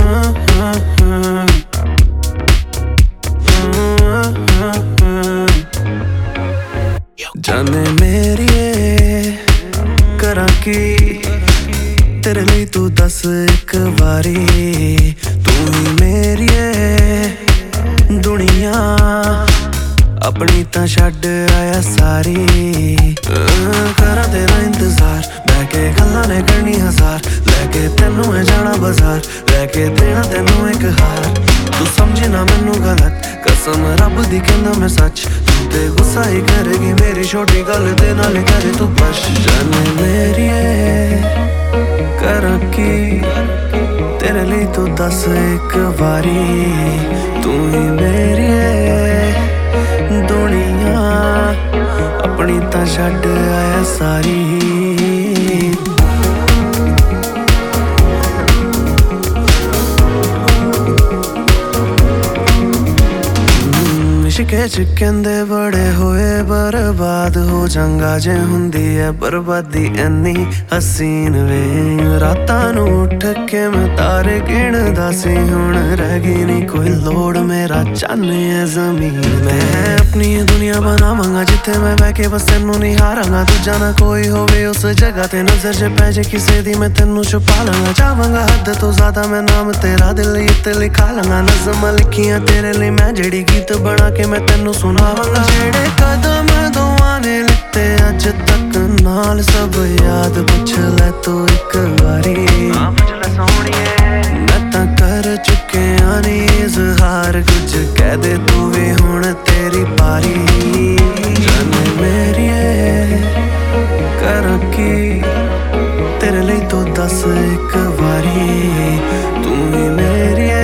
जाने मेरिए करा की तेरे लिए तू दस एक बारी तू ही मेरिए दुनिया अपनी तां छड्ड आया सारी करा तेरा इंतजार बह के गल्लां ने करनी हजार लैके तेनू है जाना बाजार लैके देना तेनू एक हार तू समझे ना मैनू गलत कसम रब दी कहना मैं सच ते गुस्सा ही करेगी मेरी छोटी गल दे नाल करे तू बश जाने मेरिए करा की तेरे लिए तू दस एक बारी तू ही मेरिए दुनिया अपनी तां छड्ड आया सारी इश्के च कहंदे बड़े होए बर्बाद हो जांगा जे हुंदी है बर्बादी इन्नी हसीन वे रातां नूं उठ के मैं तारे गिणदा सी हुण रह गई नहीं कोई लोड़ मेरा चन्न है जमीन मैं अपनी दुनिया बनावांगा जिथे मैं बह के बस तेनू निहारांगा दूजा ना कोई होवे उस जगह ते नजर जे पै जे किसे दी मैं तेनू छुपा लांगा चाहांगा हद तो ज्यादा मैं नाम तेरा दिल इत्ते लिखा लांगा नज़म लिखियां तेरे लिए मैं जेड़ी गीत बना के मैं तेनू सुनावांगा जेड़े कदम दोवां ने लिते अज तक नाल सब याद पुछ ले तू एक बारी मैं तां कर चुके नी इज़हार कुछ कह दे तू भी हुण तेरी बारी जाने मेरिए करा की तेरे लिए तो दस एक बारी तू ही मेरिए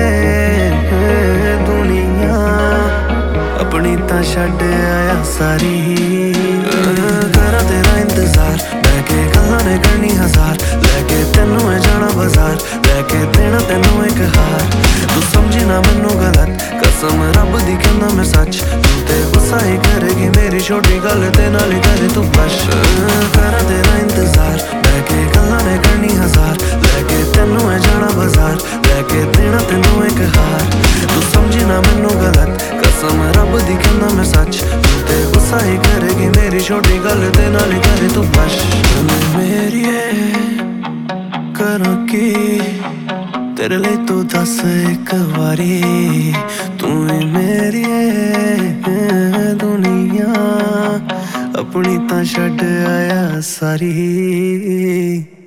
दुनिया अपनी तां छड्ड आया सारी करा तेरा इंतजार बह के गल्लां ने करनी हजार लैके तेनू है जाना बाजार लैके देना तेनू एक हार तू समझी ना मैनू गलत कसम रब दी कहना मैं सच तू ते गुस्सा ही करेगी मेरी छोटी गल ते नाल करे तू बश करा तेरा इंतजार बह के गल्लां ने करनी हजार लैके तेनू है जाना बाजार लैके देना तेनू एक हार तू समझी ना मैनू गलत कसम रब दी कहना मैं सच तू ते गुस्सा ही करेगी मेरी छोटी गल ते नाल करे तू बश मेरिए करा की तेरे लिए तू दस एक बारी तू ही मेरिए दुनिया अपनी तां छड्ड आया सारी।